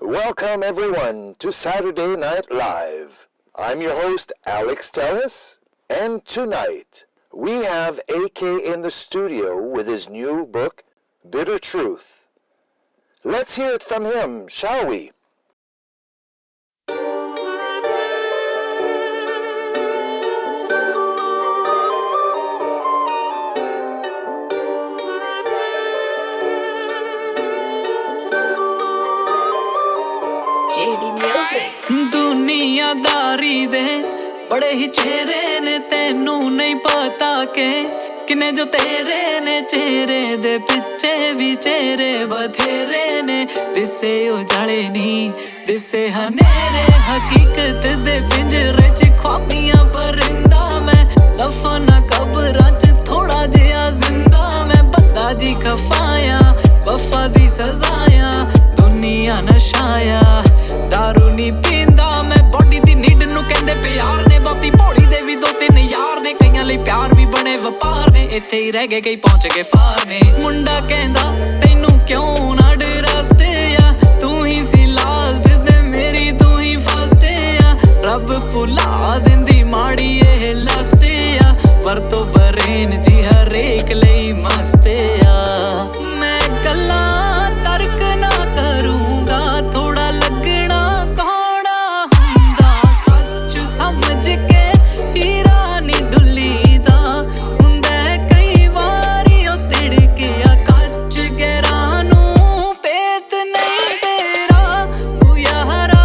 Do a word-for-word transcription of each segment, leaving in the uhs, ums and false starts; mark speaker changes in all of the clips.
Speaker 1: Welcome everyone to Saturday Night Live. I'm your host Alex Tellis, and tonight we have A K in the studio with his new book, Bitter Truth. Let's hear it from him, shall we?
Speaker 2: दुनियादारी दे बड़े ही चेहरे ने तेनू नहीं पता के किने जो तेरे ने चेहरे दे पिछे भी चेहरे बथेरे ने दिसे उजाले नी दिसे हनेरे हकीकत दे पिंजरे च ख्वाबियां परिंदा मैं दफना कब्रां च थोड़ा जिहा जिंदा मैं बंदा जी खफाया वफा दी सजाया दुनिया नशाया दारू नी पींदा मैं बॉडी दी नीड नू कहंदे प्यार ने बहुती भोली दे भी दो तीन यार ने कईयां लई प्यार भी बने वपार ने इत्थे ही रह गए कई पहुंच गए फार ने मुंडा कहंदा तैनू क्यों ना डरस्ट या तू ही सी लास्ट ते मेरी तू ही फर्स्ट या रब भुला दिंदी माड़ी ए लस्ट या पर तो बरेन जी हर एक लई मस्त या मैं गल्ला तर्क ना करूंगा थोड़ा लगना कौड़ा हुंदा सच समझ के हीरा नी डुलीदा हुंदा कई वारी ओ तिड़किया कच्च गहरानू पेत नहीं तेरा तू यारा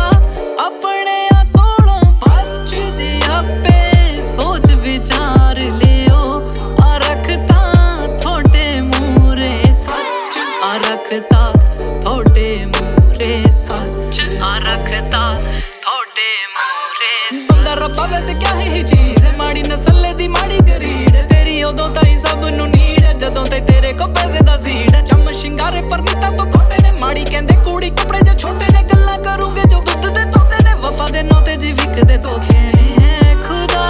Speaker 2: अपने कोलों बच दे आपे सोच विचार लियो आ रखता थोड़े मूरे सच आ रखता थोड़े मूरे सच आ रखता थोड़े मूरे सुंदर रब्बा वैसे क्या है चीज है माड़ी नस्ल दी माड़ी गरीड तेरी उदों ताई सब नू नीड जदों ते तेरे को पैसे दा सीड चम शिंगारे पर नीता तो खोटे ने माड़ी कहंदे कूड़ी कपड़े जो छोटे ने गल्ला करूंगे जो दुध दे तोते ने वफा दे नोते जी विकदे तो खेने है खुदा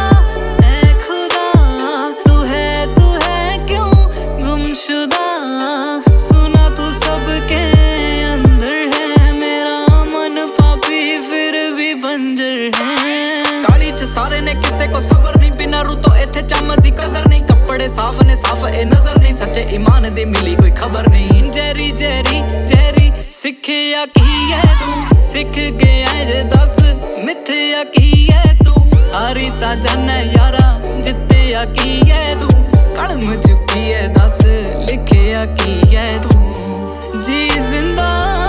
Speaker 2: है खुदा तू है तू है क्यों गुमशुदा सुना तू सबके अंदर है मेरा मन पापी फिर भी बंजर है काली च सारे ने किसे को सबर नहीं बिना रू तो इत्थे चम दी कदर नहीं कपड़े साफ ने साफ ए नजर नहीं सच्चे ईमान दी मिली कोई खबर नहीं जैरी जैरी जैरी सिखिया की है तू सिख गया जे दस मिथया की है तू हारी ता जाने यारा जित्तिया की है तू कलम चुकी है दस लिखिया की है तू जी जिंदा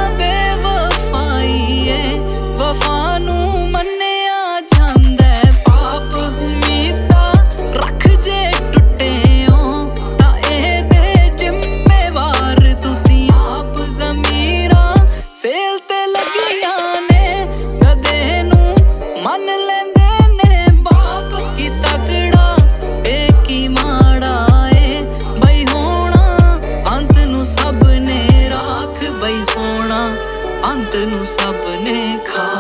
Speaker 2: बेवफाई है वफा नू मन्निया जांदा है पाप उम्मीदा रख जे टुटे हो ता ए दे जिम्मेवार तुसी आप ज़मीरा सेल ते लगियां ने गधे नू मन लेंदे ने बाप की तकड़ा ए की माड़ा ए बई होना अंत नू सब ने राख बई होना अंत नू सब ने खा